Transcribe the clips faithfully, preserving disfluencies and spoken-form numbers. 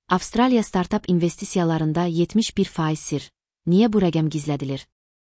Avstraliya startap investisiyalarında yetmiş bir faiz sir. Niye bu rəqəm gizlədilir?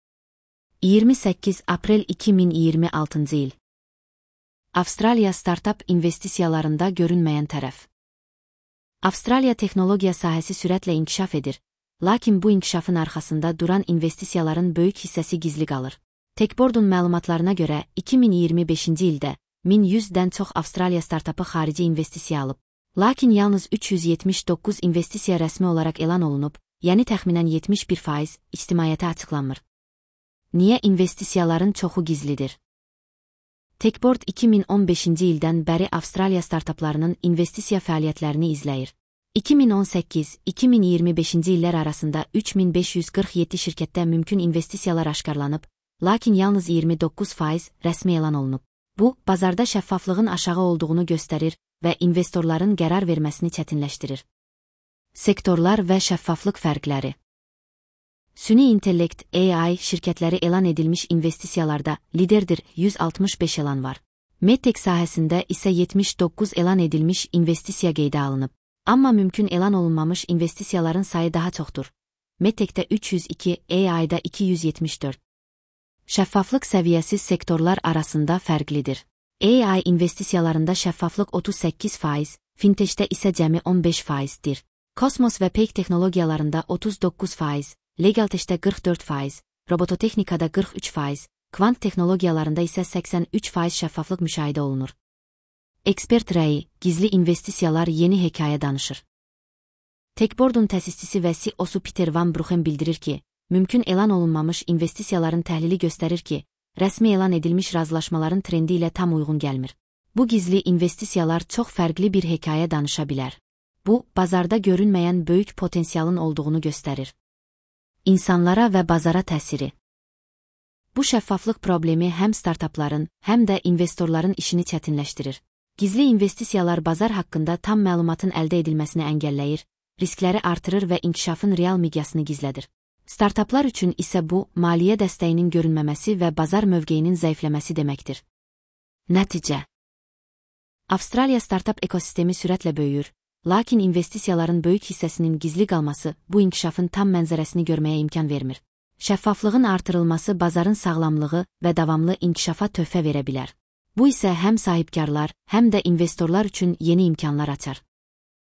iyirmi səkkiz aprel iki min iyirmi altıncı il. Avstraliya startap investisiyalarında görünməyən tərəf. Avstraliya texnologiya sahəsi sürətlə inkişaf edir, lakin bu inkişafın arxasında duran investisiyaların böyük hissəsi gizli qalır. Techboard'un məlumatlarına görə iki min iyirmi beşinci ildə min yüzdən çox Avstraliya startapı xarici investisiya alıb. Lakin yalnız üç yüz yetmiş doqquz investisiya rəsmi olaraq elan olunub, yəni təxminən yetmiş bir faiz ictimaiyyətə açıqlanmır. Niyə investisiyaların çoxu gizlidir? Techboard iki min on beşinci ildən bəri Avstraliya startaplarının investisiya fəaliyyətlərini izləyir. iki min on səkkiz iki min iyirmi beşinci illər arasında üç min beş yüz qırx yeddi şirkətdə mümkün investisiyalar aşkarlanıb, lakin yalnız iyirmi doqquz faiz rəsmi elan olunub. Bu, bazarda şəffaflığın aşağı olduğunu göstərir və investorların qərar verməsini çətinləşdirir. Sektorlar və şəffaflıq fərqləri. Süni intellekt A I şirkətləri elan edilmiş investisiyalarda liderdir, yüz altmış beş elan var. Medtech sahəsində isə yetmiş doqquz elan edilmiş investisiya qeydə alınıb. Amma mümkün elan olunmamış investisiyaların sayı daha çoxdur. Medtechdə üç yüz iki, A I'da iki yüz yetmiş dörd. Şəffaflıq səviyyəsi sektorlar arasında fərqlidir. A I investisiyalarında şəffaflıq otuz səkkiz faiz, fintechdə isə cəmi on beş faizdir. Kosmos və peyk texnologiyalarında otuz doqquz faiz, legaltechdə qırx dörd faiz, robototexnikada qırx üç faiz, kvant texnologiyalarında isə səksən üç faiz şəffaflıq müşahidə olunur. Ekspert rəyi, gizli investisiyalar yeni hekayə danışır. Techboard'un təsisçisi və C E O'su Peter Van Bruchen bildirir ki, mümkün elan olunmamış investisiyaların təhlili göstərir ki, rəsmi elan edilmiş razılaşmaların trendi ilə tam uyğun gəlmir. Bu gizli investisiyalar çox fərqli bir hekayə danışa bilər. Bu, bazarda görünməyən böyük potensialın olduğunu göstərir. İnsanlara və bazara təsiri. Bu şəffaflıq problemi həm startapların, həm də investorların işini çətinləşdirir. Gizli investisiyalar bazar haqqında tam məlumatın əldə edilməsini əngəlləyir, riskləri artırır və inkişafın real miqyasını gizlədir. Startaplar üçün isə bu, maliyyə dəstəyinin görünməməsi və bazar mövqeyinin zəifləməsi deməkdir. Nəticə. Avstraliya startap ekosistemi sürətlə böyüyür, lakin investisiyaların böyük hissəsinin gizli qalması bu inkişafın tam mənzərəsini görməyə imkan vermir. Şəffaflığın artırılması bazarın sağlamlığı və davamlı inkişafa töhfə verə bilər. Bu isə həm sahibkarlar, həm də investorlar üçün yeni imkanlar açar.